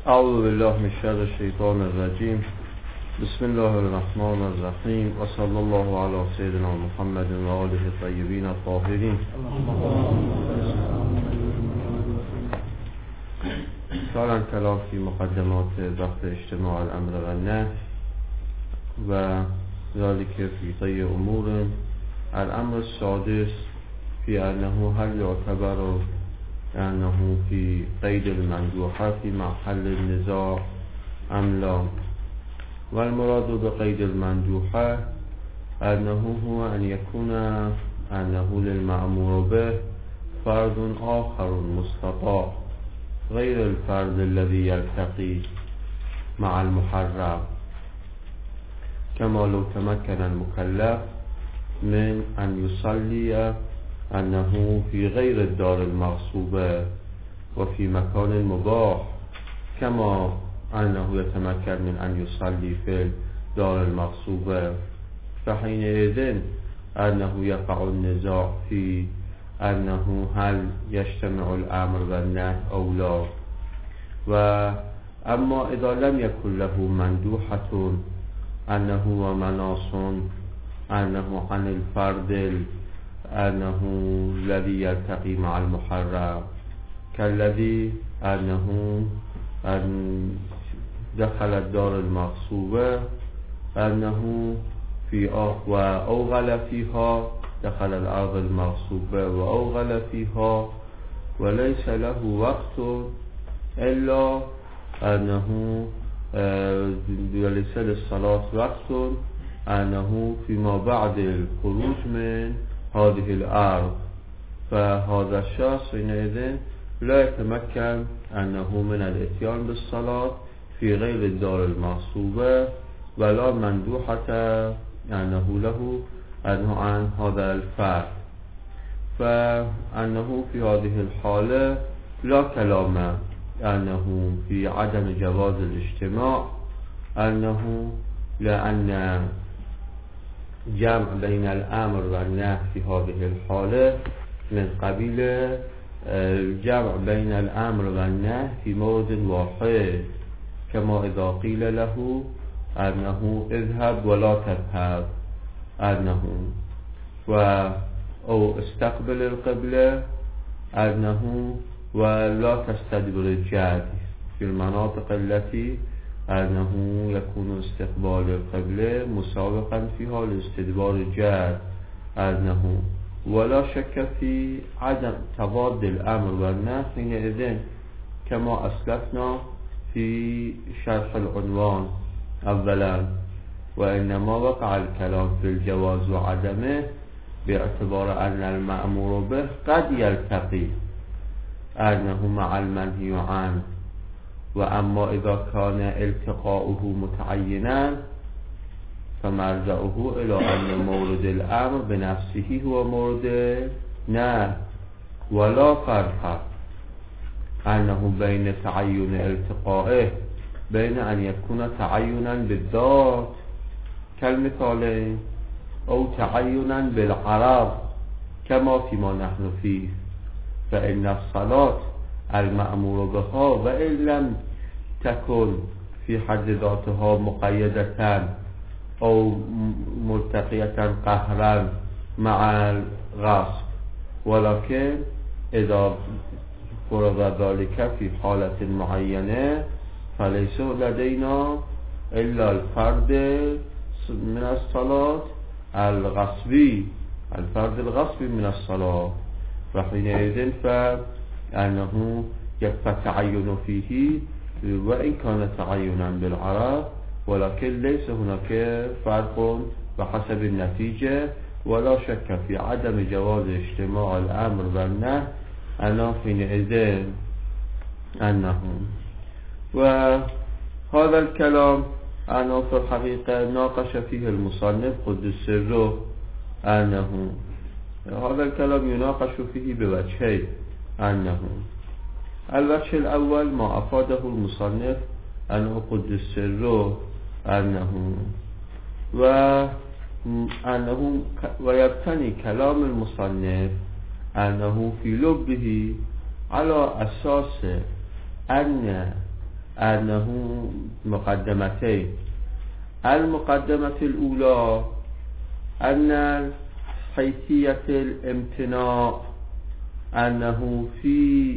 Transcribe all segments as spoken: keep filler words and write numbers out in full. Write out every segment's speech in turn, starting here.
اعوذ بالله من شر الشیطان الرجیم. بسم الله الرحمن الرحیم و صلی الله علی سیدنا محمد و آله الطیبین الطاهرین. شارع کلام فی مقدمات بحث اجتماع الامر و النهی و ذلك فی طی امور. الامر السادس فی انه هل یعتبر انه فی قید المندوحه فی محل النزاع ام لا. والمراد بقید المندوحه انه هو ان يكون انه للمأمور به فرد آخر مستطاع غير الفرد الذي يلتقي مع المحرم، كما لو تمكن المكلف من أن يصلي أنه في غير الدار المغصوبة وفي مكان مباح، كما أنه يتمكن من أن يصلي في الدار المغصوبة، فحينئذ أنه يقع النزاع في أنه هل يجتمع الأمر والنهي أو لا. وأما إذا لم يكن له مندوحة أنه ومناص أنه عن الفرد أنه الذي يلتقي مع المحرم، كالذي أنه أن دخل الدار المغصوبة أنه في وأوغل فيها، دخل الأرض المغصوبة وأوغل فيها وليس له وقت إلا أنه وليس للصلاة وقت أنه فيما بعد الخروج من هذه الأرض، فهذا الشخص حينئذ لا يتمكن أنه من الاتيان بالصلاة في غير الدار المغصوبة ولا مندوحة أنه له أنه عن هذا الفرد، فأنه في هذه الحالة لا كلام أنه في عدم جواز الاجتماع، أنه لأن جمع بين الأمر والنهي في هذه الحالة من قبيل الجمع بين الأمر والنهي في موضع واحد، كما إذا قيل له أنه اذهب ولا تذهب، أنه و أو استقبل القبلة، أنه ولا تستدبر الجهد في المناطق التي أنه يكون استقبال القبلة مسابقا فيها لاستدبار الجهد، أنه ولا شك في عدم تضاد الأمر والنهي حينئذ كما أسلفنا في شرح العنوان أولا. وإنما وقع الكلام في الجواز وعدمه باعتبار أن المأمور به قد يلتقي أنه مع المنهي عنه، وأما إذا كان التقاؤه متعينا فمرجعه إلى أن مورد الأمر بنفسه هو مورد نهي، ولا فرق أنه بين تعين التقائه بين أن يكون تعينا بالذات كالمثالين أو تعينا بالعرض كما فيما نحن فيه، فإن الصلاة المأمور بها وإن لم تكن في حد ذاتها مقيدة أو ملتقية قهرا مع الغصب، ولكن إذا فرض ذلك في حالة معينة فليس لدينا إلا الفرد من الصلاة الغصبي، الفرد الغصبي من الصلاة، فحينئذ فأنه يكفى التعين فيه وإن كان تعينا بالعرض، ولكن ليس هناك فرق بحسب النتيجة، ولا شك في عدم جواز اجتماع الأمر والنهي أنه حينئذ أنه. وهذا الكلام أنه في الحقيقة ناقش فيه المصنف قدس سره، أنه هذا الكلام يناقش فيه بوجهين، أنه الوجه الأول ما أفاده المصنف أنه قدس سره أنه وأنه ويبتني كلام المصنف أنه في لبه على أساس أن أنه مقدمتين. المقدمة الأولى أن حيثية الامتناع أنه في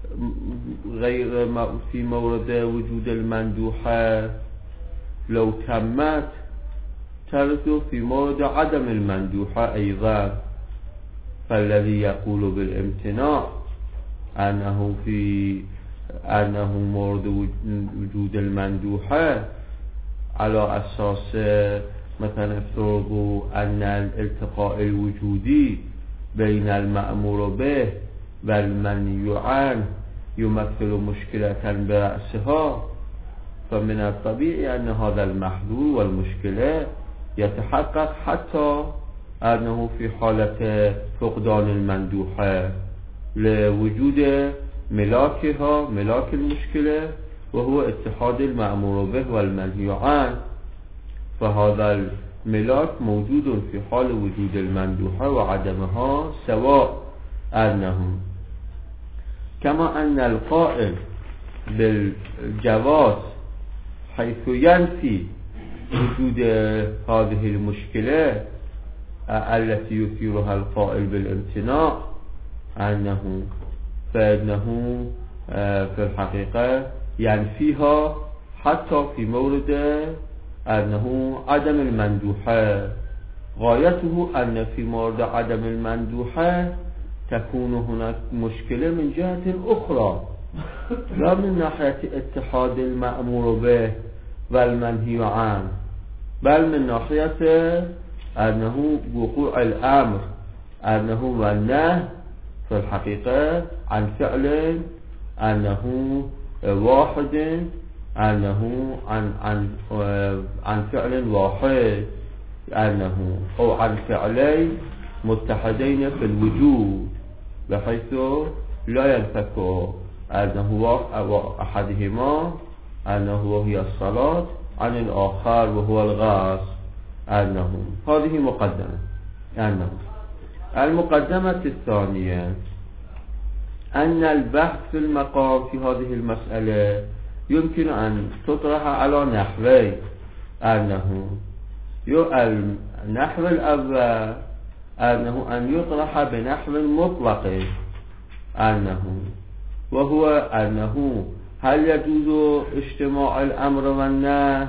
غير في مورد وجود المندوحة لو تمت ترد في مورد عدم المندوحة أيضا. فالذي يقول بالامتناع أنه في أنه مورد وجود المندوحة على أساس مثلا افترضوا أن الالتقاء الوجودي بين المأمور به والمنهي عنه يمثل مشكلة برأسها، فمن الطبيعي أن هذا المحذور والمشكلة يتحقق حتى أنه في حالة فقدان المندوحة لوجود ملاكها ملاك المشكلة وهو اتحاد المأمور به والمنهي عنه، فهذا الملاك موجود في حال وجود المندوحة وعدمها سواء. أنهم كما أن القائل بالجواز حيث ينفي وجود هذه المشكلة التي يثيرها القائل بالامتناع أنه فإنه في الحقيقة ينفيها حتى في مورد أنه عدم المندوحة. غايته أن في مورد عدم المندوحة تكون هناك مشكلة من جهة أخرى، لا من ناحية اتحاد المأمور به والمنهي عنه، بل من ناحية أنه وقوع الأمر أنه والنهي في الحقيقة عن فعل أنه واحد أنه عن عن عن فعل واحد أنه أو عن فعلين متحدين في الوجود بحيث لا ينفك أنه أحدهما أنه وهي الصلاة عن الآخر وهو الغاص. أنه هذه مقدمة. أنه المقدمة الثانية أن البحث في المقام في هذه المسألة يمكن أن تطرح على نحوين. أنه النحو الأول أنه أن يطرح بنحو مطلق، أنه وهو أنه هل يجوز اجتماع الأمر والنهي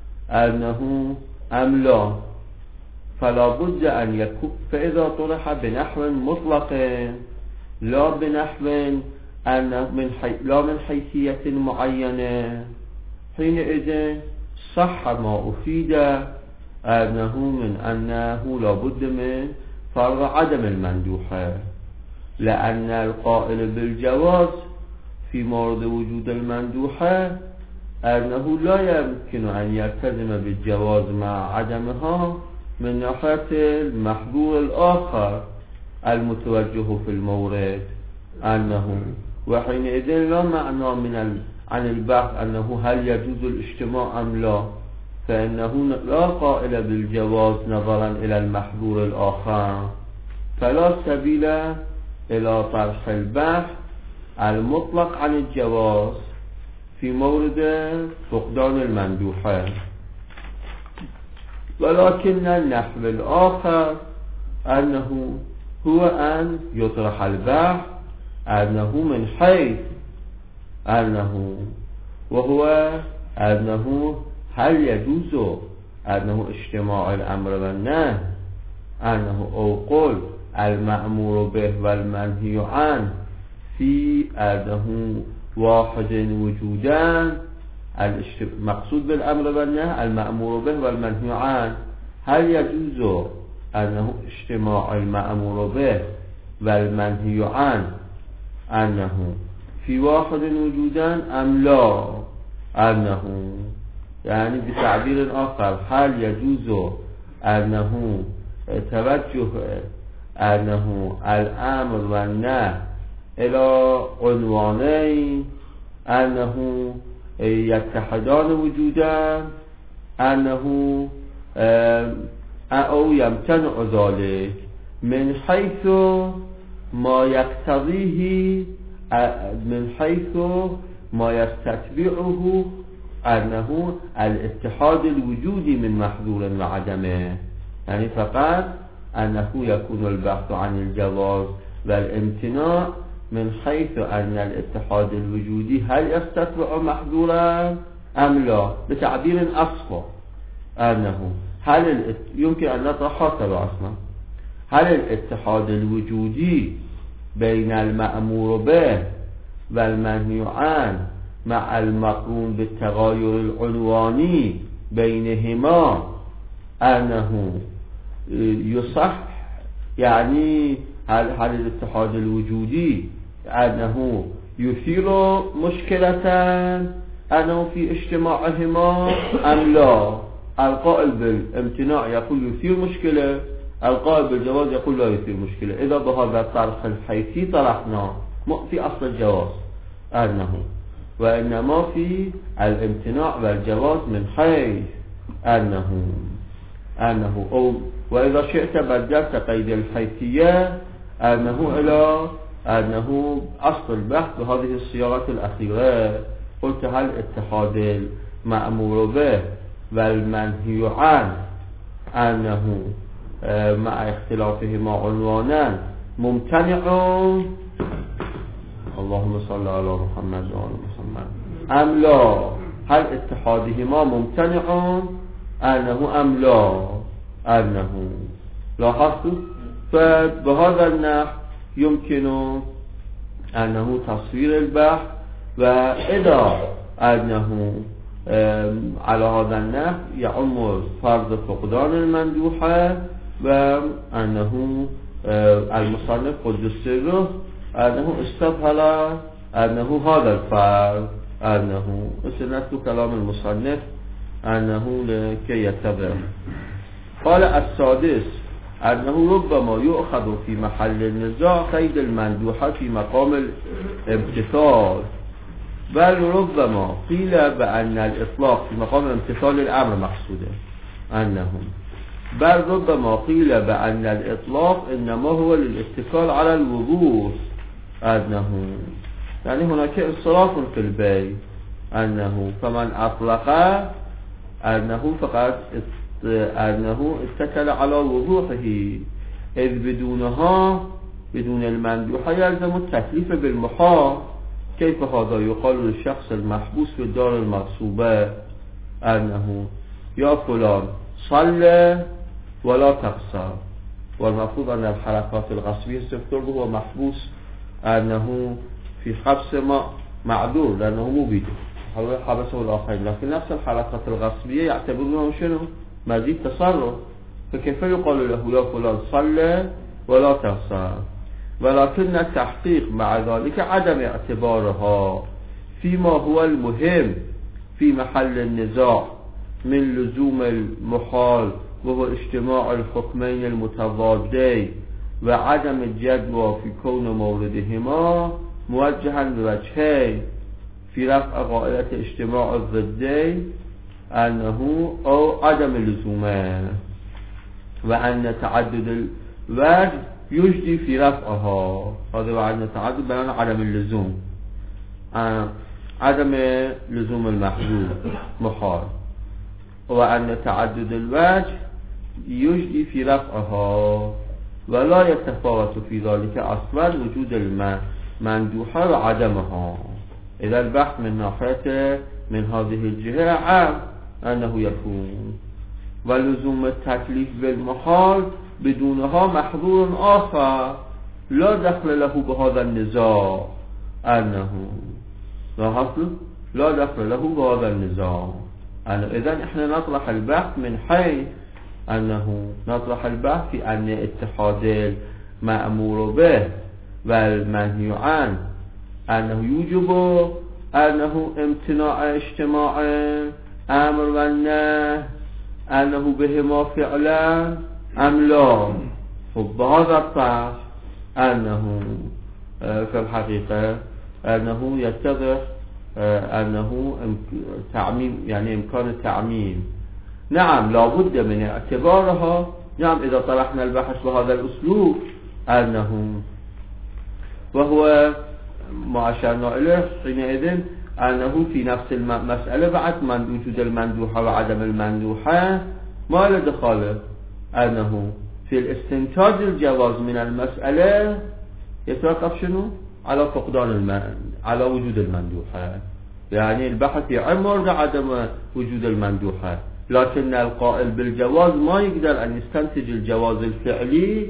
أنه أم لا، فلا بد أن يكون. فإذا طرح بنحو مطلق لا بنحو أن من حي... لا من حيثية معينة، حينئذ صح ما أفيد أنه من أنه لا بد من فرض عدم المندوحة، لأن القائل بالجواز في مورد وجود المندوحة أنه لا يمكن أن يلتزم بالجواز مع عدمها من ناحية المحظور الآخر المتوجه في المورد. أنه وحينئذ لا معنى من ال... عن البحث أنه هل يجوز الاجتماع أم لا، فإنه لا قائل بالجواز نظرا إلى المحظور الآخر، فلا سبيل إلى طرح البحث المطلق عن الجواز في مورد فقدان المندوحة. ولكن النحو الآخر أنه هو أن يطرح البحث أنه من حيث أنه وهو أنه هل يجوز أنه اجتماع الأمر والنهي أنه أو قل المأمور به والمنهي عنه في أنه واحد وجودان. المقصود بالأمر والنهي المأمور به والمنهي عنه، هل يجوز أنه اجتماع المأمور به والمنهي عنه أنه في واحد وجودان أم لا. أنه يعني بتعبير آخر هل يجوز أنه توجه أنه الأمر والنهي إلى عنوانين أنه يتحدان وجودان أنه أو يمتنع ذلك من حيث ما يقتضيه من حيث ما يستتبعه أنه الاتحاد الوجودي من محظور وعدمه، يعني فقط أنه يكون البحث عن الجواز والامتناع من حيث أن الاتحاد الوجودي هل يستتبع محظورا أم لا، بتعبير أصفى أنه هل يمكن أن نطرح هكذا أصلا، هل الاتحاد الوجودي بين المأمور به والمنهي عنه مع المقرون بالتغاير العنواني بينهما أنه يصح، يعني هل, هل الاتحاد الوجودي أنه يثير مشكلة أنه في اجتماعهما أم لا؟ القائل بالامتناع يقول يثير مشكلة، القائل بالجواز يقول لا يثير مشكلة. إذا بهذا الطرح الحيثي طرحنا في أصل الجواز أنه، وإنما في الامتناع والجواز من حيث أنه أنه أو وإذا شئت بدلت قيد الحيثية أنه إلى أنه أصل البحث بهذه الصياغة الأخيرة. قلت هل اتحاد المأمور به والمنهي عنه أنه مع اختلافهما عنوانا ممتنع، اللهم صل على محمد وعلى محمد، أم لا؟ هل اتحادهما ممتنع أنه أم لا؟ أنه لاحظت. فبهذا النحو يمكن أنه تصوير البحث، وإذا أنه على هذا النحو يعم فرض فقدان المندوحة، وأنه المصنف قدس سره أنه استبهل أنه هذا الفرض، أنه سنة كلام المصنف أنه لكي يتبع. قال السادس أنه ربما يؤخذ في محل النزاع قيد المندوحة في مقام الامتثال، بل ربما قيل بأن الإطلاق في مقام امتثال الأمر مقصوده أنه بل ربما قيل بأن الإطلاق إنما هو للاتكال على الوضوح، أنه يعني هناك إصراف في البيع، أنه فمن أطلق أنه فقط أنه اتكل على وضوحه، إذ بدونها بدون المندوحة يلزم التكليف بالمحال. كيف هذا؟ يقال للشخص المحبوس في الدار المغصوبة أنه يا فلان صل ولا تقصر، والمفروض أن الحركات الغصبية سيفتر هو محبوس أنه في حبس ما معذور لأنه مو بيده هو حبسه الآخرين، لكن نفس الحركات الغصبية يعتبرونه شنو؟ مزيد تصرف. فكيف يقال له يا فلان صل ولا تقصر؟ ولكن التحقيق مع ذلك عدم اعتبارها فيما هو المهم في محل النزاع من لزوم المحال وهو اجتماع الحكمين المتضادين، وعدم الجدوى في كون موردهما موجها بوجهين في رفع قاعدة اجتماع الضدين أنه أو عدم اللزومه، وأن تعدد الوجه يجدي في رفعها. هذا وعدم تعدد بيان عدم اللزوم، عدم لزوم المحذور محال، وأن تعدد الوجه يجدي في رفعها، ولا يتفاوت في ذلك أصلا وجود المندوحة وعدمها. إذا البحث من ناحية من هذه الجهة عام أنه يكون، ولزوم التكليف بالمحال بدونها محظور آخر لا دخل له بهذا النزاع، أنه لا دخل له بهذا النزاع. إذا إحنا نطرح البحث من حيث أنه نطرح البحث في أن اتحاد المأمور به والمنهي عنه أنه يوجب أنه امتناع اجتماع أمر والنهي أنه بهما فعلا أم لا. فبهذا الطرح أنه في الحقيقة أنه يتضح أنه تعميم، يعني إمكان التعميم. نعم لابد من اعتبارها. نعم إذا طرحنا البحث بهذا الأسلوب أنه وهو ما أشرنا إليه حينئذ أنه في نفس المسألة بعد من وجود المندوحة وعدم المندوحة ما له دخاله، أنه في الاستنتاج الجواز من المسألة يتوقف شنو؟ على فقدان الم... على وجود المندوحة، يعني البحث يعمر عدم وجود المندوحة، لكن القائل بالجواز ما يقدر أن يستنتج الجواز الفعلي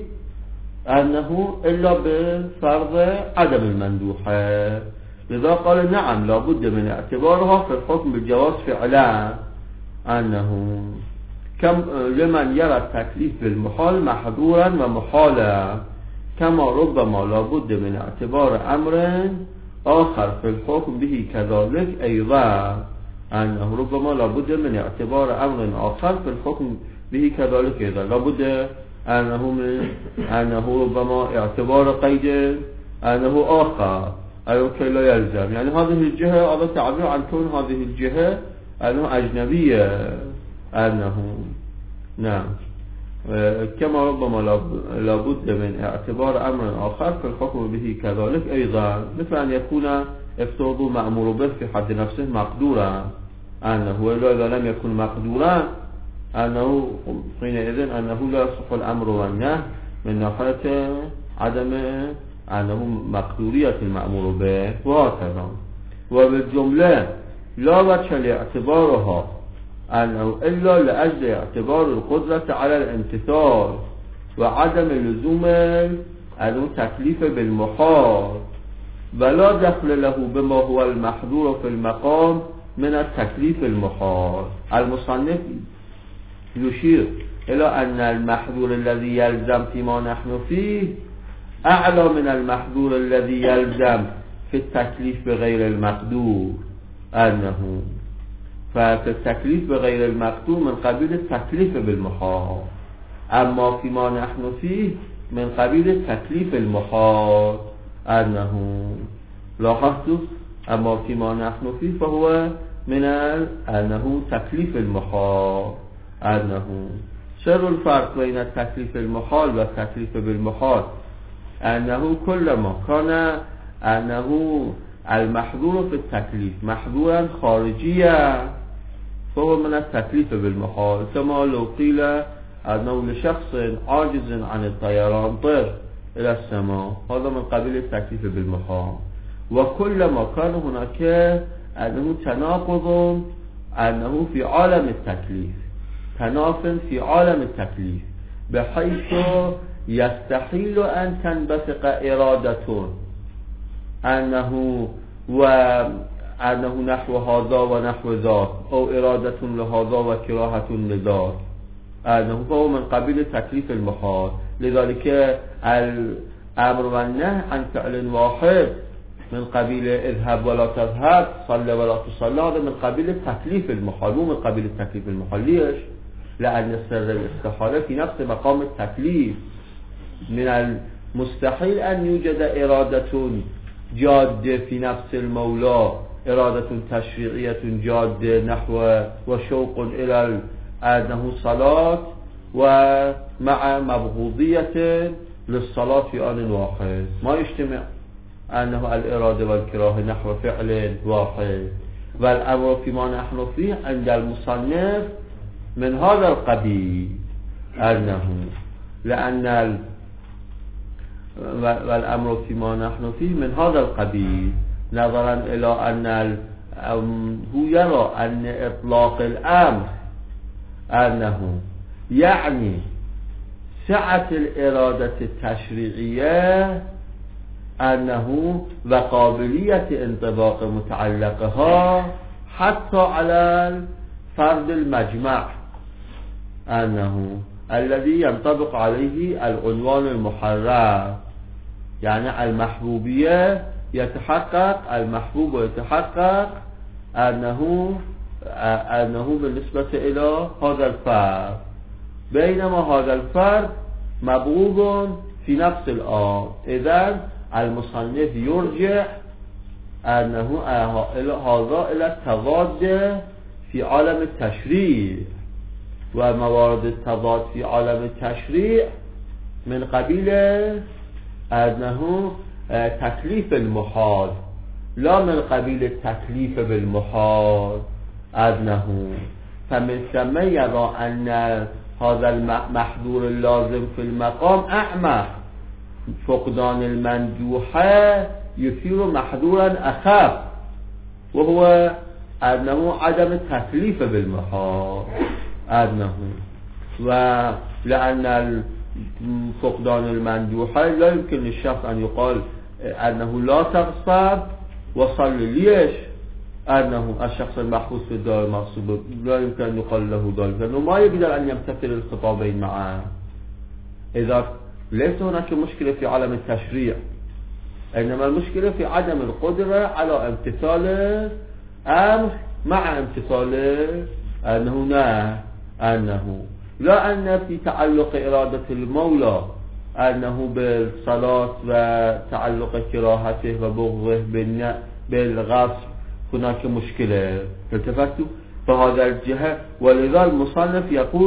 أنه إلا بفرض عدم المندوحة. لذا قال نعم لابد من اعتبارها في الحكم بالجواز فعلا، أنه كم لمن يرى التكليف بالمحال محظورا ومحالا، كما ربما لابد من اعتبار أمر آخر في الحكم به كذلك أيضا، أنه ربما لابد من اعتبار أمر آخر في الحكم به كذلك أيضا، لابد أنه من أنه ربما اعتبار قيد أنه آخر أي كي لا يلزم، يعني هذه الجهة هذا تعبير عن كون هذه الجهة أنه أجنبية، أنه نعم كما ربما لابد من اعتبار أمر آخر في الحكم به كذلك أيضا، مثل أن يكون افتراض مأمور به في حد نفسه مقدورا، أنه إذا لم يكن مقدورا أنه حينئذ أنه لا يصح الأمر والنهي من ناحية عدم أنه مقدورية المأمور به وهكذا. وبالجملة لا وجه لاعتبارها أنه إلا لأجل اعتبار القدرة على الامتثال وعدم لزوم التكليف بالمحال، ولا دخل له بما هو المحظور في المقام من التكليف المحال. المصنف يشير إلى أن المحظور الذي يلزم فيما نحن فيه أعلى من المحظور الذي يلزم في التكليف بغير المقدور، أنه ففي التكليف بغير المقدور من قبيل التكليف بالمحال، أما فيما نحن فيه من قبيل التكليف المحال، أنه لاحظت أما فيما نحن فيه فهو من أنه تكليف المحال، أنه سر الفرق بين التكليف المحال والتكليف بالمحال أنه كلما كان أنه المحظور في التكليف محظورا خارجيا فهو من التكليف بالمحال، كما لو قيل أنه لشخص عاجز عن الطيران طير إلى السماء، هذا من قبيل التكليف بالمحال. وكلما كان هناك أنه تناقض أنه في عالم التكليف تناف في عالم التكليف بحيث يستحيل أن تنبثق إرادة أنه وأنه نحو هذا ونحو ذاك، أو إرادة لهذا وكراهة لذاك، أنه فهو من قبيل التكليف المحال. لذلك الأمر والنهي عن فعل واحد من قبيل اذهب ولا تذهب صل ولا تصلى، هذا من قبيل التكليف المحال مو من قبيل التكليف المحال. ليش؟ لأن سر الاستحالة في نفس مقام التكليف. من المستحيل أن يوجد إرادة جادة في نفس المولى، إرادة تشريعية جادة نحو وشوق إلى أنه صلاة ومع مبغوضية للصلاة في آن واحد، ما يجتمع أنه الإرادة والكراهة نحو فعل واحد. والأمر فيما نحن فيه عند المصنف من هذا القبيل، أنه لأن ال... والأمر فيما نحن فيه من هذا القبيل نظرا إلى أن ال... هو يرى أن إطلاق الأمر أنه يعني سعة الإرادة التشريعية أنه وقابلية انطباق متعلقها حتى على فرد المجمع، أنه الذي ينطبق عليه العنوان المحرر، يعني المحبوبية يتحقق المحبوب ويتحقق أنه أنه بالنسبة إلى هذا الفرد، بينما هذا الفرد مبغوض في نفس الآن. إذن المصنف يرجع أنه هذا إلى التضاد في عالم التشريع، وموارد التضاد في عالم التشريع من قبيل أنه تكليف المحال، لا من قبيل التكليف بالمحال أنه فمن ثم يرى أن هذا المحظور اللازم في المقام أعمى فقدان المندوحة يثير محظورا أخف وهو أنه عدم التكليف بالمحال أنه ولأن فقدان المندوحة لا يمكن للشخص أن يقال أنه لا تغصب وصل ليش أنه الشخص المحبوس في الدار المغصوب لا يمكن أن يقال له ذلك لأنه ما يقدر أن يمتثل الخطابين معا. إذا ليس هناك مشكلة في عالم التشريع إنما المشكلة في عدم القدرة على امتثال أمر مع امتثال أنه نهى أنه لا أن في تعلق إرادة المولى أنه بالصلاة وتعلق كراهته وبغضه بالغصب هناك مشكلة. التفتوا فهذا الجهة ولذا المصنف يقول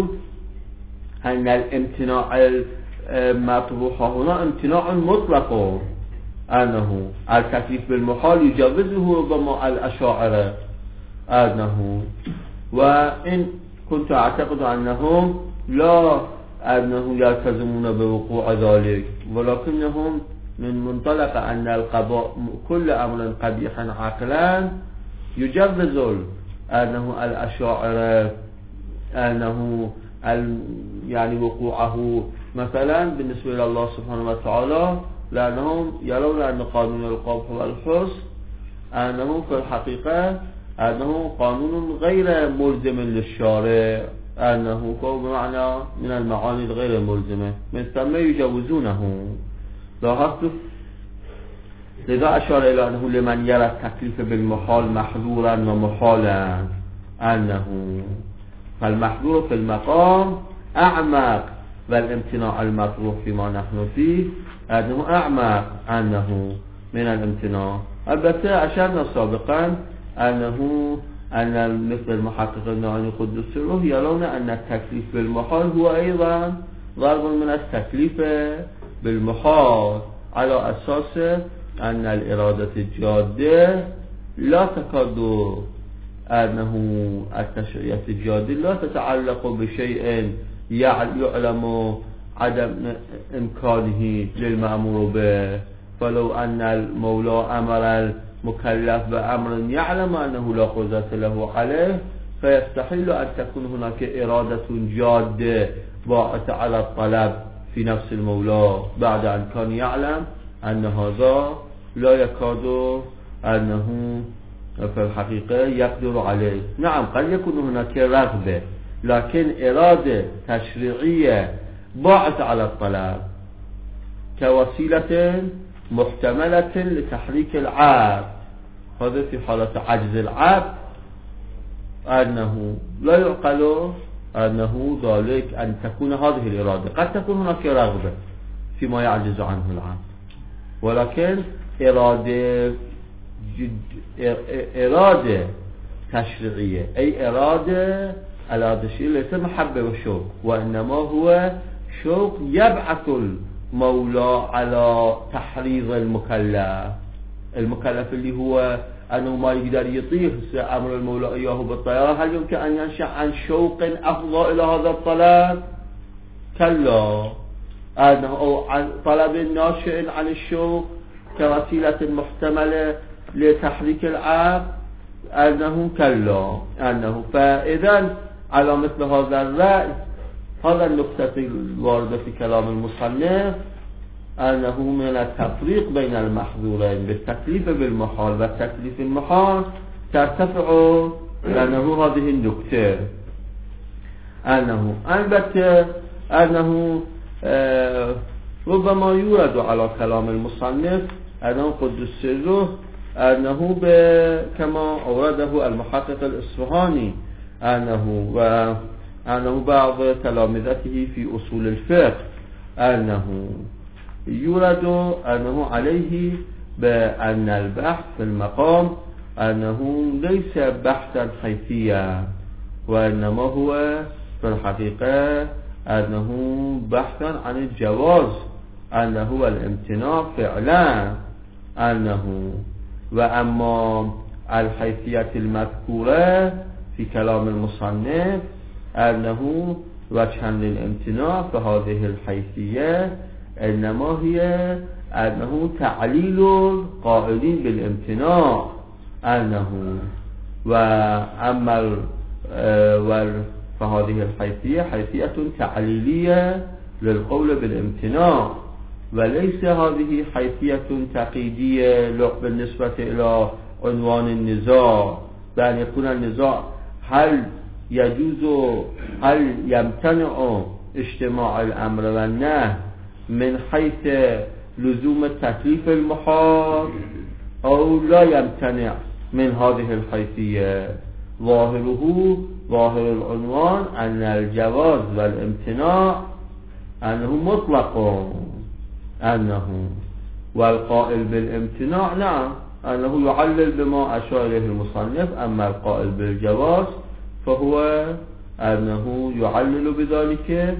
أن الامتناع المطروح هنا امتناع مطلق أنه التكليف بالمحال يجوزه ربما الأشاعرة أنه وإن كنت أعتقد أنهم لا أنه يلتزمون بوقوع ذلك ولكنهم من منطلق أن القضاء كل أمر قبيح عقلا يجوز أنه الأشاعرة أنه يعني وقوعه مثلا بالنسبة إلى الله سبحانه وتعالى لأنهم يرون أن قانون القبح والحسن أنه في الحقيقة أنه قانون غير ملزم للشارع أنه بمعنى من المعاني الغير ملزمة من ثم يجوزونه. لاحظت لذا أشار إلى أنه لمن يرى التكليف بالمحال محظورا ومحالا أنه فالمحظور في المقام أعمق والامتناع المطروح فيما نحن فيه أنه أعمق أنه من الامتناع. البته أشرنا سابقا أنه أن مثل المحقق النعاني قدس سره يرون أن التكليف بالمحال هو أيضا ضرب من التكليف بالمحال على أساس أن الإرادة الجادة لا تكاد أنه التشريعات الجادة لا تتعلق بشيء يعلم عدم إمكانه للمأمور به فلو أن المولى أمر المكلف بأمر يعلم أنه لا قدرة له عليه فيستحيل أن تكون هناك إرادة جادة باعثة على الطلب في نفس المولى بعد أن كان يعلم أن هذا لا يكاد أنه في الحقيقة يقدر عليه. نعم قد يكون هناك رغبة لكن إرادة تشريعية باعثة على الطلب كوسيلة محتملة لتحريك العبد هذا في حالة عجز العبد أنه لا يعقل أنه ذلك أن تكون هذه الإرادة. قد تكون هناك رغبة فيما يعجز عنه العبد ولكن إرادة جد إرادة تشريعية أي إرادة على الشيء ليس محبة وشوق وإنما هو شوق يبعث المولى على تحريض المكلف المكلف اللي هو أنه ما يقدر يطيق أمر المولى إياه بالطيارة. هل يمكن أن ينشأ عن شوق أفضى إلى هذا الطلب؟ كلا. أنه أو عن طلب ناشئ عن الشوق كوسيلة محتملة لتحريك العبد أنه كلا أنه فإذا على مثل هذا الرأي هذا النقطة الواردة في كلام المصنف أنه من التفريق بين المحظورين بالتكليف بالمحال والتكليف المحال ترتفع لأنه هذه النقطة أنه البته أنه آه ربما يورد على كلام المصنف أنه قدس سره أنه كما أورده المحقق الإصفهاني أنه وأنه بعض تلامذته في أصول الفقه أنه يورد أنه عليه بأن البحث في المقام أنه ليس بحثا حيثيا وإنما هو في الحقيقة أنه بحثا عن الجواز أنه الامتناع فعلا أنه وأما الحيثية المذكورة في كلام المصنف أنه وجها للامتناع، فهذه الحيثية إنما هي أنه تعليل القائلين بالامتناع أنه، وأما فهذه الحيثية حيثية تعليلية للقول بالامتناع، وليس هذه حيثية تقييدية بالنسبة إلى عنوان النزاع، بأن يكون النزاع هل يجوز هل يمتنع اجتماع الأمر والنهي من حيث لزوم التكليف المحال أو لا يمتنع من هذه الحيثية. ظاهره ظاهر العنوان أن الجواز والامتناع أنه مطلق، أنه والقائل بالامتناع نعم أنه يعلل بما أشار إليه المصنف، أما القائل بالجواز فهو أنه يعلل بذلك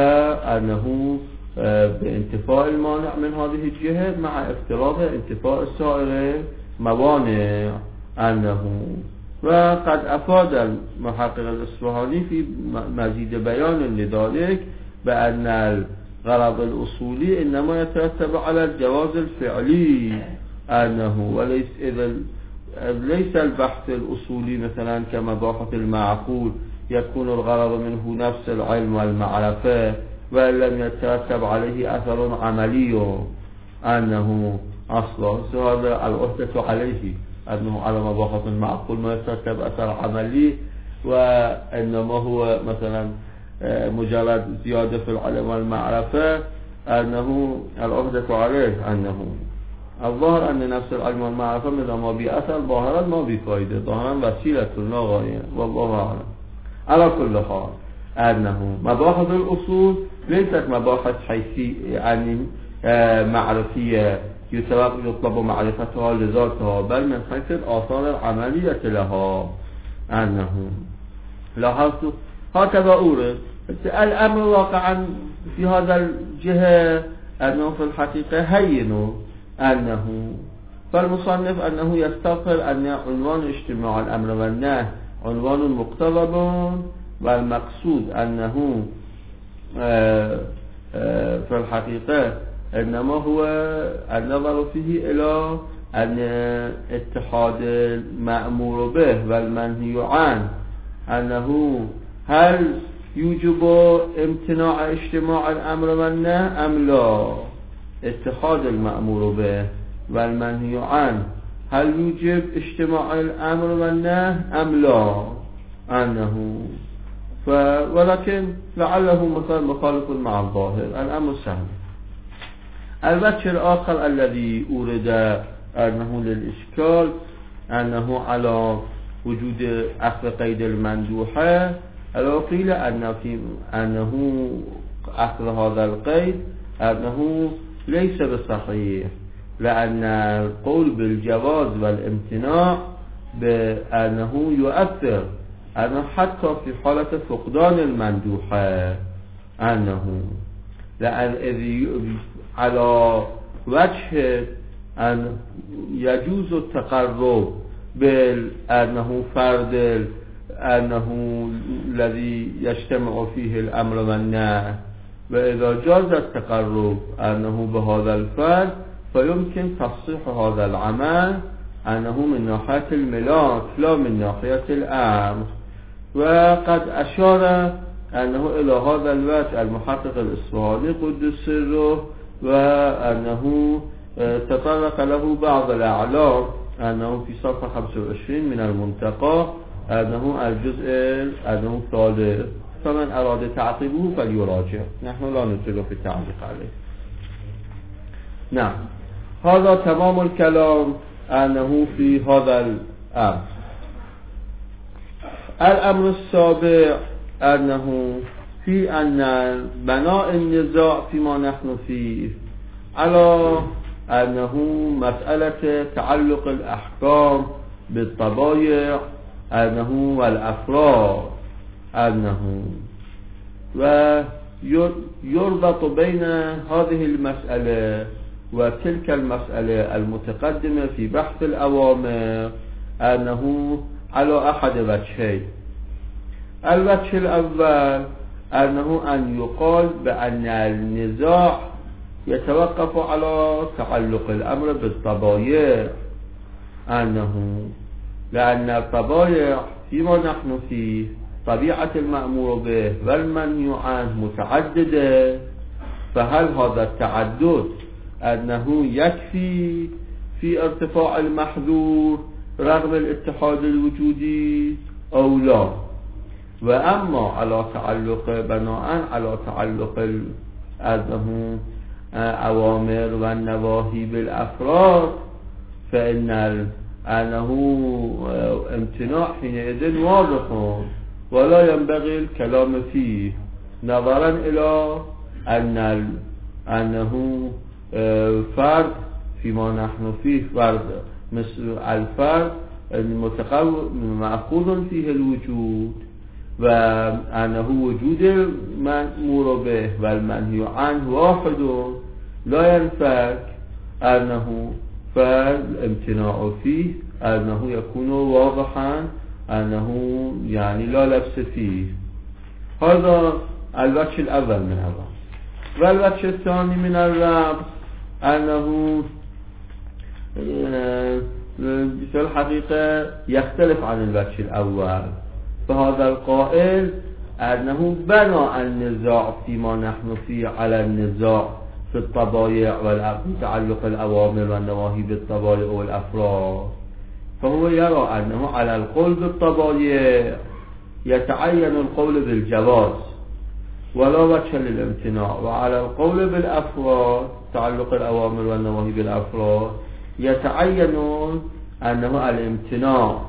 وأنه بانتفاء المانع من هذه الجهة مع افتراض انتفاء السائر موانع أنه. وقد أفاد المحقق الإصفهاني في مزيد بيان لذلك بأن الغرض الأصولي إنما يترتب على الجواز الفعلي أنه، وليس إذا ليس البحث الأصولي مثلا كمباحث المعقول يكون الغرض منه نفس العلم والمعرفة وإن لم يترتب عليه أثر عملي أنه أصلا هذا العهدة عليه أنه على مباحث المعقول ما يترتب أثر عملي، وإنما هو مثلا مجرد زيادة في العلم والمعرفة أنه العهدة عليه أنه الظاهر أن نفس العلم والمعرفة إذا ما بأثر ظاهرا ما بفائدة، ظاهرا وسيلة لا غاية، والله أعلم. على كل حال أنه مباحث الأصول ليست مباحث حيثي يعني معرفية يطلب معرفتها لذاتها، بل من حيث الآثار العملية لها أنه لاحظت هكذا أورد الأمر واقعا في هذا الجهة أنه في الحقيقة هين أنه، فالمصنف أنه يستقر أن عنوان اجتماع الأمر والنهي عنوان مقتضب، والمقصود أنه في الحقيقة إنما هو النظر فيه إلى أن اتحاد المأمور به والمنهي عنه أنه هل يوجب امتناع اجتماع الأمر والنهي أم لا. اتحاد المأمور به والمنهي عنه هل يوجب اجتماع الأمر والنهي أم لا أنه ف... ولكن لعله مثلا مخالف مع الظاهر الأمر سهل. الوجه الآخر الذي أورد أنه للإشكال أنه على وجود أخذ قيد المندوحة، ألا قيل أن في أنه أخذ هذا القيد أنه ليس بصحيح، لأن القول بالجواز والامتناع بأنه يؤثر أنه حتى في حالة فقدان المندوحة أنه لأن إذ على وجه أن يجوز التقرب بأنه فرد أنه الذي يجتمع فيه الأمر والنهي، وإذا جاز التقرب أنه بهذا الفرد فيمكن تصحيح هذا العمل أنه من ناحية الملاك لا من ناحية الأمر. وقد أشار أنه إلى هذا الوجه المحقق الإصفهاني قدس سره، وأنه تطرق له بعض الأعلام أنه في صفحة خمسة وعشرين من المنتقى أنه الجزء أنه ثالث، فمن أراد تعقيبه فليراجع، نحن لا نطيل في التعليق عليه. نعم، هذا تمام الكلام أنه في هذا الأمر. الأمر السابع أنه في أن بناء النزاع فيما نحن فيه على أنه مسألة تعلق الأحكام بالطبائع أنه والأفراد أنه، ويربط بين هذه المسألة وتلك المسألة المتقدمة في بحث الأوامر أنه على أحد وجهين. الوجه الأول أنه أن يقال بأن النزاع يتوقف على تعلق الأمر بالطبايع، أنه لأن الطبايع فيما نحن فيه طبيعة المأمور به والمنهي عنه متعددة، فهل هذا التعدد أنه يكفي في ارتفاع المحظور رغم الاتحاد الوجودي أو لا؟ وأما على تعلق بناء على تعلق أنه أوامر والنواهي بالأفراد، فإن أنه امتناع حينئذ واضح ولا ينبغي الكلام فيه، نظرا إلى أن أنه فرد فيما نحن فيه فرد مثل الفرد مأخوذ فيه الوجود، وأنه وجود المأمور به والمنهي عنه واحد لا ينفك، أنه فالامتناع فيه أنه يكون واضحا أنه يعني لا لبس فيه. هذا الوجه الأول من الربط. والوجه الثاني من الربط أنه في الحقيقة يختلف عن الوجه الأول، فهذا القائل أنه بنى النزاع فيما نحن فيه على النزاع في الطبايع وتعلق الأوامر والنواهي بالطبايع والأفراد، فهو يرى أنه على القول بالطبايع يتعين القول بالجواز ولا وجه للامتناع، وعلى القول بالأفراد تعلق الأوامر والنواهي بالأفراد يتعين أنه الامتناع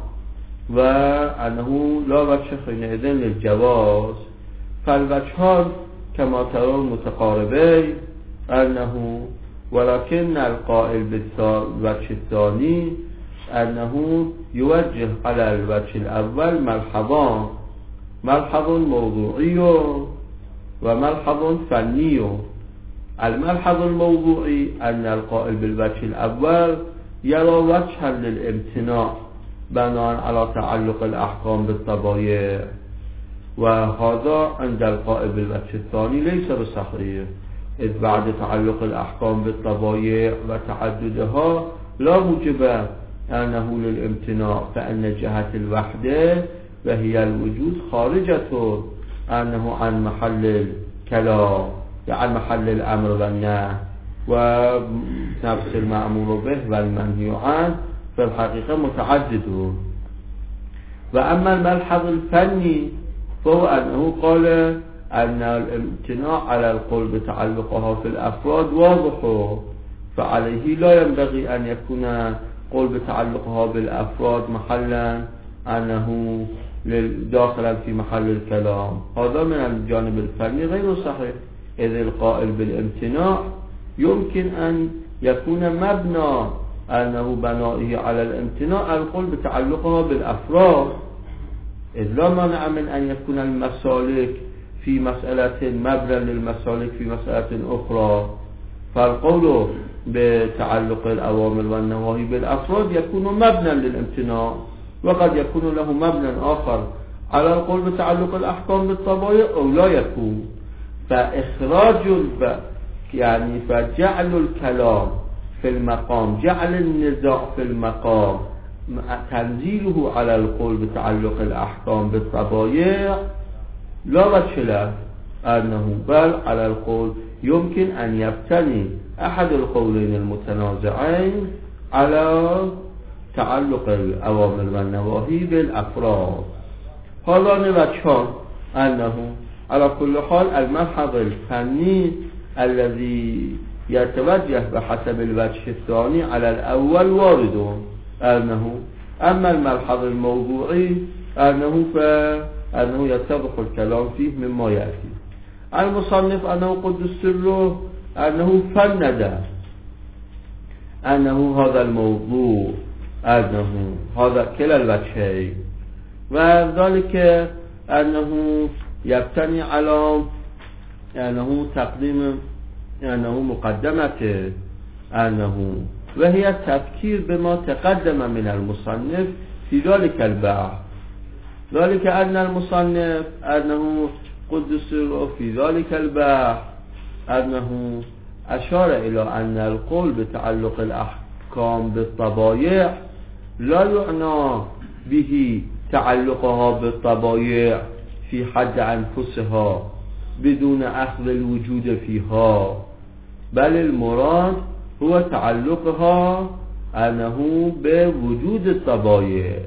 وأنه لا وجه حينئذ للجواز. فالوجهان كما ترون متقاربين، أنه ولكن القائل بالوجه الثاني أنه يوجه على الوجه الأول ملحظان، ملحظ موضوعي وملحظ فني. الملحظ الموضوعي أن القائل بالوجه الأول يرى وجها للامتناع بناء على تعلق الأحكام بالطبايع، وهذا عند القائل بالوجه الثاني ليس بصحيح، إذ بعد تعلق الأحكام بالطبايع وتعددها لا موجب أنه للامتناع، فإن جهة الوحدة وهي الوجود خارجة أنه عن محل الكلام، عن محل الأمر والنهي ونفس المأمور به والمنهي عنه في الحقيقة متعدد. وأما الملحظ الفني فهو أنه قال أن الامتناع على القول بتعلقها في الأفراد واضح، فعليه لا ينبغي أن يكون قول بتعلقها بالأفراد محلا أنه داخلا في محل الكلام. هذا من الجانب الفني غير صحيح، إذ القائل بالامتناع يمكن أن يكون مبنى أنه بنائه على الامتناع القول بتعلقها بالأفراد، إذ لا مانع من أن يكون المسالك في مسألة مبنى للمسالك في مسألة أخرى، فالقول بتعلق الأوامر والنواهي بالأفراد يكون مبنى للامتناع، وقد يكون له مبنى آخر على القول بتعلق الأحكام بالطبايع أو لا يكون. فإخراج يعني فجعل الكلام في المقام، جعل النزاع في المقام، تنزيله على القول بتعلق الأحكام بالطبايع لا وجه له أنه، بل على القول يمكن أن يبتني أحد القولين المتنازعين على تعلق الأوامر والنواهي بالأفراد. هذان وجهان، أنه على كل حال الملحظ الفني الذي يتوجه بحسب الوجه الثاني على الأول وارد، أنه أما الملحظ الموضوعي أنه فأنه يتضح الكلام فيه مما يأتي. المصنف أنه قدس سره أنه فند أنه هذا الموضوع، أنه هذا كلا الوجهين، وذلك أنه يبتني على أنه تقديم أنه مقدمة أنه وهي التفكير بما تقدم من المصنف في ذلك البحث، ذلك أن المصنف أنه قدس في ذلك البحث أنه أشار إلى أن القول بتعلق الأحكام بالطبائع لا يعنى به تعلقها بالطبائع في حد أنفسها بدون أخذ الوجود فيها، بل المراد هو تعلقها أنه بوجود الطبائع،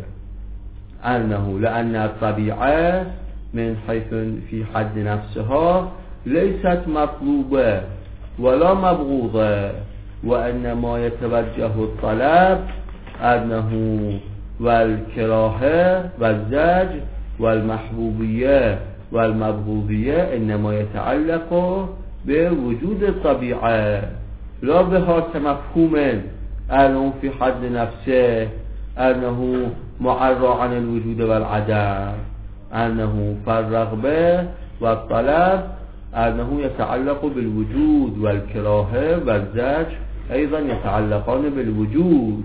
أنه لأن الطبيعة من حيث في حد نفسها ليست مطلوبة ولا مبغوضة، وإنما يتوجه الطلب أنه والكراهة والزجر والمحبوبية والمبغوضية إنما يتعلق بوجود الطبيعة لا بها كمفهوم أنه في حد نفسه أنه معرى عن الوجود والعدم، أنه فالرغبة والطلب أنه يتعلق بالوجود، والكراهة والزجر أيضا يتعلقان بالوجود.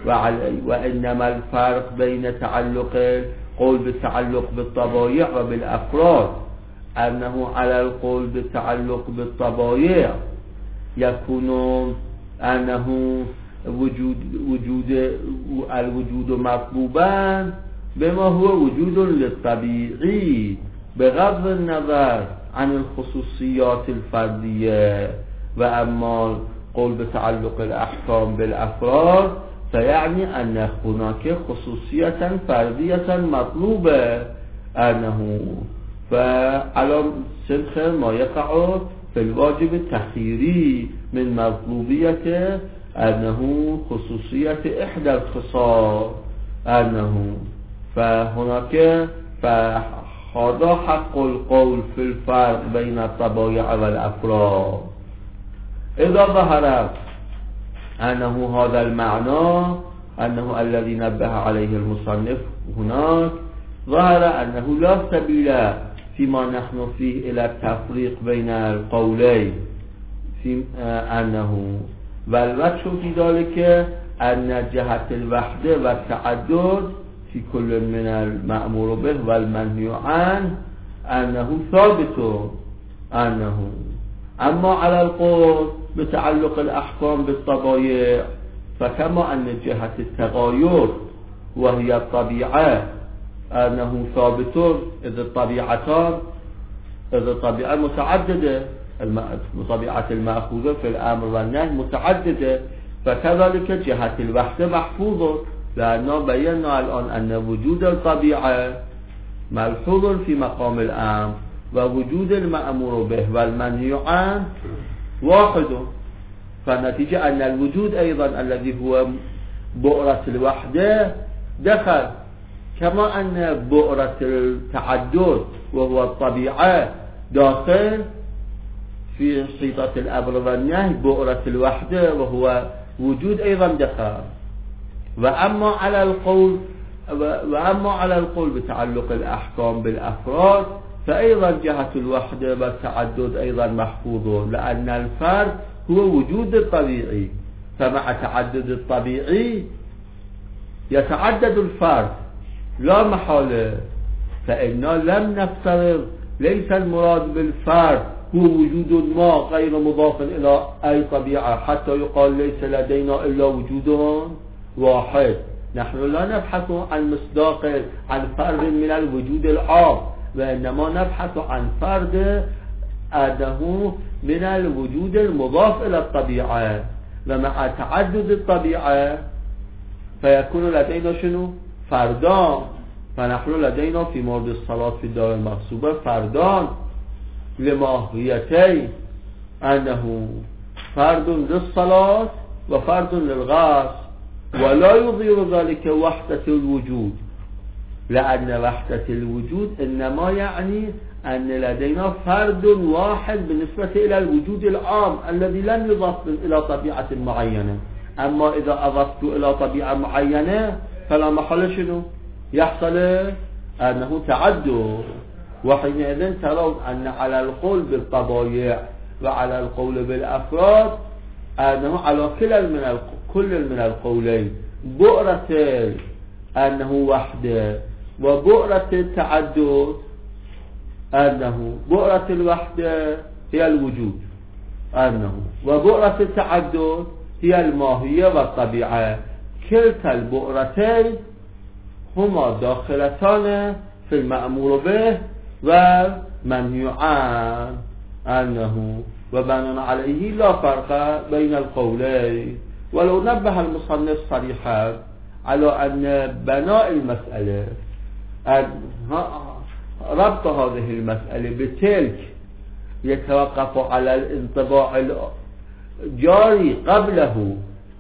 وإنما الفرق بين تعلق القول بالتعلق بالطبائع وبالأفراد أنه على القول بالتعلق بالطبائع يكون أنه وجود وجود الوجود مطلوبا بما هو وجود للطبيعي بغض النظر عن الخصوصيات الفردية، وأما قول بتعلق الأحكام بالأفراد فيعني أن هناك خصوصية فردية مطلوبة، أنه فعلى سلخ ما يقع في الواجب التخييري من مطلوبية أنه خصوصية إحدى الخصال، أنه فهناك فهذا حق القول في الفرق بين الطبائع والأفراد. إذا ظهر أنه هذا المعنى أنه الذي نبه عليه المصنف هناك، ظهر أنه لا سبيل فيما نحن فيه إلى التفريق بين القولين في أنه والوجه في ذلك أن جهة الوحدة والتعدد في كل من المأمور به والمنهي عنه أنه ثابت، أنه أما على القول بتعلق الأحكام بالطبائع فكما أن جهة التغاير وهي الطبيعة أنه ثابت، إذا الطبيعتان إذا الطبيعة متعددة، طبيعة المأخوذة في الأمر والنهي متعددة، فكذلك جهة الوحدة محفوظة، لأنه بينا الآن أن وجود الطبيعة ملحوظ في مقام الأمر ووجود المأمور به والمنهي عنه واحد، فالنتيجة أن الوجود أيضا الذي هو بؤرة الوحدة دخل، كما أن بؤرة التعدد وهو الطبيعة داخل في حيطة الأمر والنهي بؤرة الوحدة وهو وجود أيضا دخل. وأما على القول وأما على القول بتعلق الأحكام بالأفراد فأيضا جهة الوحدة والتعدد أيضا محفوظ، لأن الفرد هو وجود الطبيعي، فمع تعدد الطبيعي يتعدد الفرد لا محالة، فإننا لم نفترض ليس المراد بالفرد هو وجود ما غير مضاف إلى أي طبيعة حتى يقال ليس لدينا إلا وجود واحد. نحن لا نبحث عن مصداق عن فرد من الوجود العام، وإنما نبحث عن فرد أنه من الوجود المضاف إلى الطبيعة، ومع تعدد الطبيعة فيكون لدينا شنو؟ فردان. فنحن لدينا في مورد الصلاة في الدار المغصوبة فردان لماهيتين، أنه فرد للصلاة وفرد للغاز، ولا يظهر ذلك وحدة الوجود، لأن وحدة الوجود إنما يعني أن لدينا فرد واحد بالنسبة إلى الوجود العام الذي لم يضاف إلى طبيعة معينة. أما إذا أضفت إلى طبيعة معينة فلا محل شنو يحصل؟ أنه تعدد. وحينئذ ترون أن على القول بالطبائع وعلى القول بالأفراد أنه على كل من الق... كل من القولين بؤرة أنه وحده وبؤرة التعدد أنه بؤرة الوحدة هي الوجود أنه وبؤرة التعدد هي الماهية والطبيعة. كلتا البؤرتين هما داخلتان في المأمور به ومنهي عنه أنه وبناء عليه لا فرق بين القولين. ولو نبه المصنف صريحا على أن بناء المسألة ربط هذه المسألة بتلك يتوقف على الانطباع الجاري قبله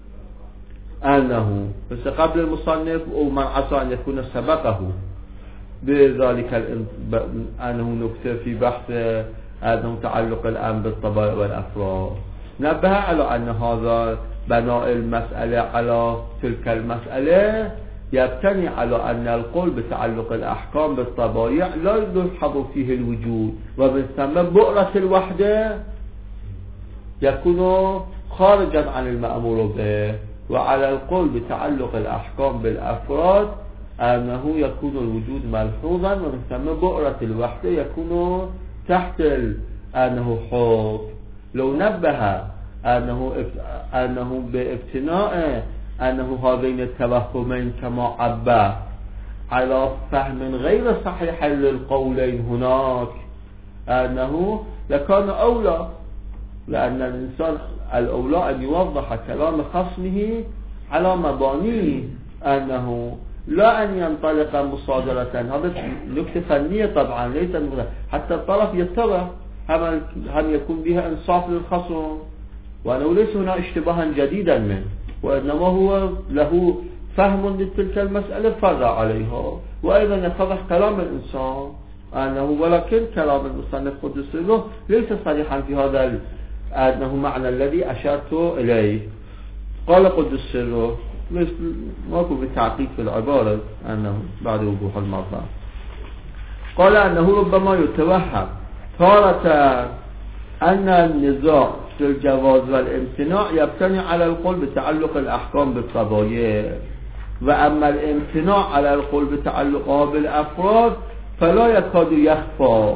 أنه بس قبل المصنف ومن عسى أن يكون سبقه بذلك أنه نكتة في بحث أنه تعلق الأمر بالطبائع والأفراد. نبه على أن هذا بناء المسألة على تلك المسألة يبتني على أن القول بتعلق الأحكام بالطبائع لا يلحظ فيه الوجود وبالثم بؤرة الوحدة يكون خارجا عن المأمور به. وعلى القول بتعلق الأحكام بالأفراد أنه يكون الوجود ملحوظا وبالثم بؤرة الوحدة يكون تحت أنه حكم. لو نبه أنه أنه بابتناء أنه هذين التوهمين كما عبر على فهم غير صحيح للقولين هناك أنه لكان أولى، لأن الإنسان الأولى أن يوضح كلام خصمه على مبانيه أنه لا أن ينطلق مصادرة. هذا نكتة فنية طبعا ليس حتى الطرف يتبع هم يكون بها إنصاف للخصم، وأنه ليس هنا اشتباها جديدا منه وإنما هو له فهم لتلك المسألة فرع عليها. وأيضا يتضح كلام الإنسان أنه ولكن كلام المصنف قدس له ليس صريحا في هذا أنه معنى الذي أشرت إليه. قال قدس له ماكو بالتعقيد في العبارة أنه بعد وضوح المرضى قال أنه ربما يتوهم تارة أن النزاع في الجواز والامتناع يبتني على القول بتعلق الأحكام بالطبائع، وأما الامتناع على القول بتعلقها بالأفراد فلا يكاد يخفى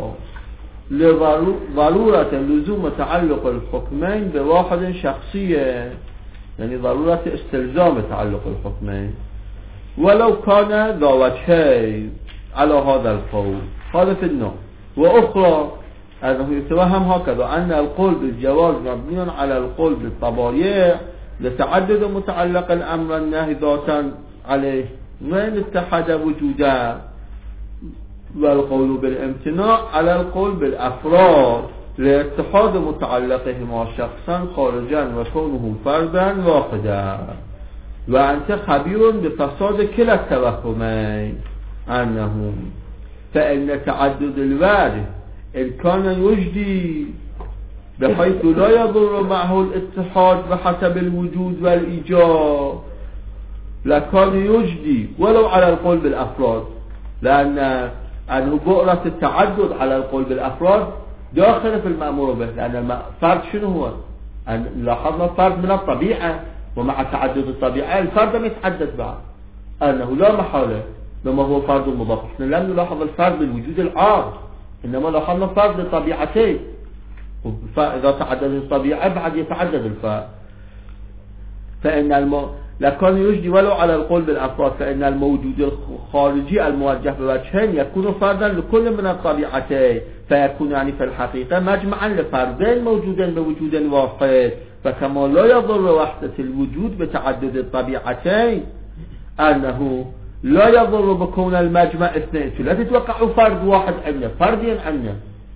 لضرورة لزوم تعلق الحكمين بواحد شخصية، يعني ضرورة استلزام تعلق الحكمين ولو كان ذا وجهين على هذا القول. هذا في النوع. وأخرى أنه يتوهم هكذا أن القول بالجواز مبني على القول بالطبائع لتعدد متعلق الأمر النهي ذاتا عليه من اتحد وجودا، والقول بالامتناع على القول بالأفراد لاتحاد متعلقهما شخصا خارجا وكونه فردا واحدا. وأنت خبير بفساد كلا التوهمين أنه فإن تعدد الوارث إن كان يجدي بحيث لا يضر معه الاتحاد بحسب الوجود والإيجاب لكان يجدي ولو على القول بالأفراد، لأن أنه بؤرة التعدد على القول بالأفراد داخل في المأمور به، لأن الفرد شنو هو؟ أن لاحظنا فرد من الطبيعة، ومع تعدد الطبيعة الفرد لم يتعدد بعد أنه لا محالة بما هو فرد مضاف. احنا لم نلاحظ الفرد بالوجود العام، إنما لاحظنا فرد للطبيعتين، فإذا تعدد الطبيعة بعد يتعدد الفرد. فإن الم... لكان يجدي ولو على القول بالأفراد فإن الموجود الخارجي الموجه بوجهين يكون فردا لكل من الطبيعتين، فيكون يعني في الحقيقة مجمعا لفردين موجودين بوجود واحد. فكما لا يضر وحدة الوجود بتعدد الطبيعتين أنه لا يضر بكون المجمع اثنين، لا تتوقعوا فرد واحد عندنا فردين عندنا.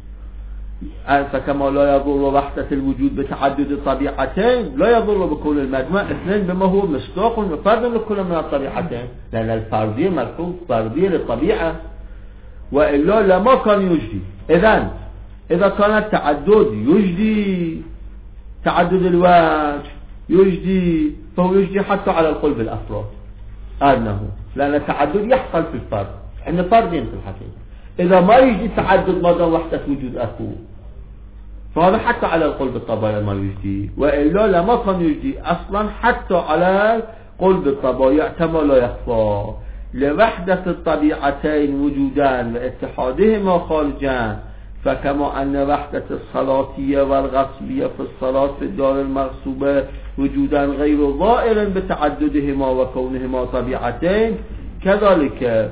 فكما لا يضر وحدة الوجود بتعدد الطبيعتين لا يضر بكون المجمع اثنين بما هو مصداق وفرد لكل من الطبيعتين، لأن الفردية ملحوظ فردية للطبيعة، وإلا لما كان يجدي. إذن إذا كان التعدد يجدي تعدد الوجه يجدي فهو يجدي حتى على القول بالأفراد أنه لأن التعدد يحصل في الفرد، عند فردين في الحقيقة. إذا ما يجدي تعدد ما دام وحدة وجود أكو فهذا حتى على القول بالطبايع ما يجدي، وإلا لما كان يجدي أصلا حتى على القول بالطبايع كما لا يخفى لوحدة الطبيعتين وجودان واتحادهما خارجان، فكما أن وحدة الصلاتية والغصبية في الصلاة في الدار المغصوبة وجودان غير ظاهر بتعددهما وكونهما طبيعتين، كذلك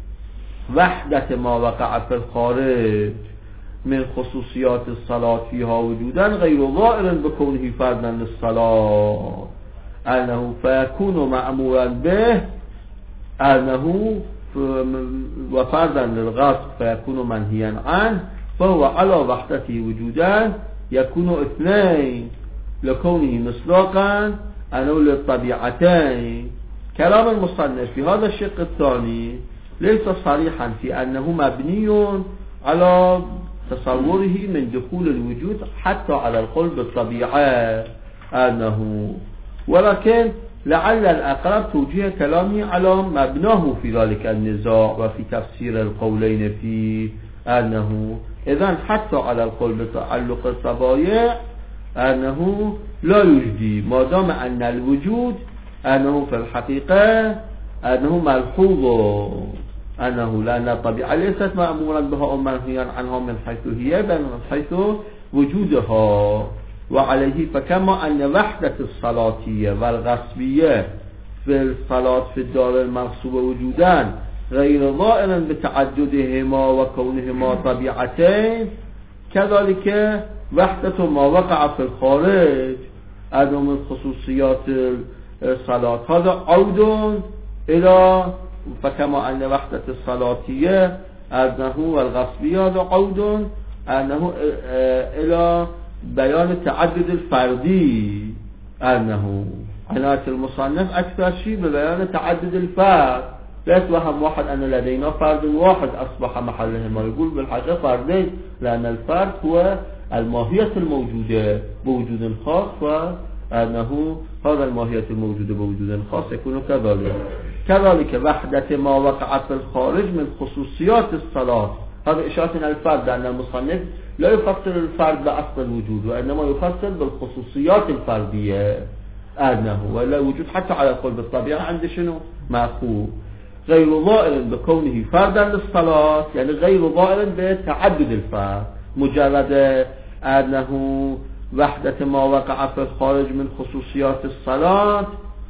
وحدة ما وقع في الخارج من خصوصيات الصلاة فيها وجودا غير ظاهر بكونه فردا للصلاة، أنه فيكون مأمورا به، أنه وفردا للغصب فيكون منهيا عنه، فهو على وحدته وجودا يكون اثنين لكونه مصداقا أنه للطبيعتين. كلام المصنف في هذا الشق الثاني ليس صريحا في أنه مبني على تصوره من دخول الوجود حتى على القول بالطبيعة أنه، ولكن لعل الأقرب توجيه كلامي على مبناه في ذلك النزاع وفي تفسير القولين فيه، أنه إذن حتى على القول بتعلق الطبائع أنه لا يجدي، ما دام أن الوجود أنه في الحقيقة أنه ملحوظ، أنه لأن الطبيعة ليست مأمورا بها أو منهيا عنها من حيث هي بل من حيث وجودها. وعليه فكما أن وحدة الصلاتية والغصبية في الصلاة في الدار المغصوبة وجودان غير ظاهر بتعددهما وكونهما طبيعتين، كذلك وحدة ما وقع في الخارج أنه من خصوصيات الصلاة هذا عود إلى، فكما أن وحدة الصلاتية أنه والغصبية هذا عود أنه إلى بيان التعدد الفردي، أنه عناية المصنف أكثر شيء ببيان تعدد الفرد، لا يتوهم واحد أن لدينا فرد واحد أصبح محله ما يقول بالحقيقة فردين، لأن الفرد هو الماهية الموجودة بوجود خاص، وأنه هذا الماهية الموجودة بوجود خاص يكون كذلك. كذلك وحدة ما وقع في الخارج من خصوصيات الصلاة، هذا إشارة إلى الفرد، لأن المصنف لا يفسر الفرد بأصل الوجود وإنما يفسر بالخصوصيات الفردية، أنه ولا وجود حتى على القول بالطبيعة عند شنو مأخوذ غير ظاهر بكونه فردا للصلاة، يعني غير ظاهر بتعدد الفرد، مجرد أنه وحدة ما وقع في الخارج من خصوصيات الصلاة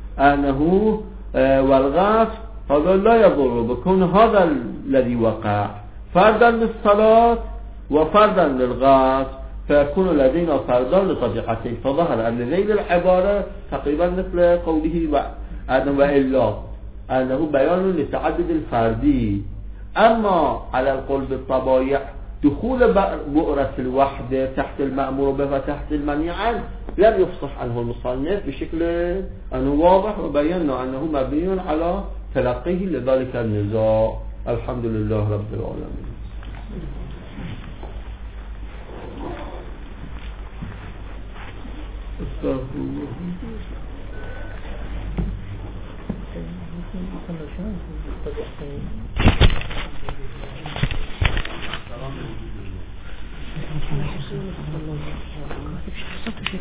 أنه والغصب هذا لا يضر بكون هذا الذي وقع فردا للصلاة وفردا للغصب، فيكون لدينا فردان لطبيعتين. فظهر أن ذيل العبارة تقريبا مثل قوله وأنه وإلا أنه بيان للتعدد الفردي. أما على القول بالطبائع دخول بؤرة الوحدة تحت المأمور به وتحت المنهي عنه لم يفصح عنه المصنف بشكل أنه واضح، وبينا أنه مبني على تلقيه لذلك النزاع. الحمد لله رب العالمين. استغفر الله.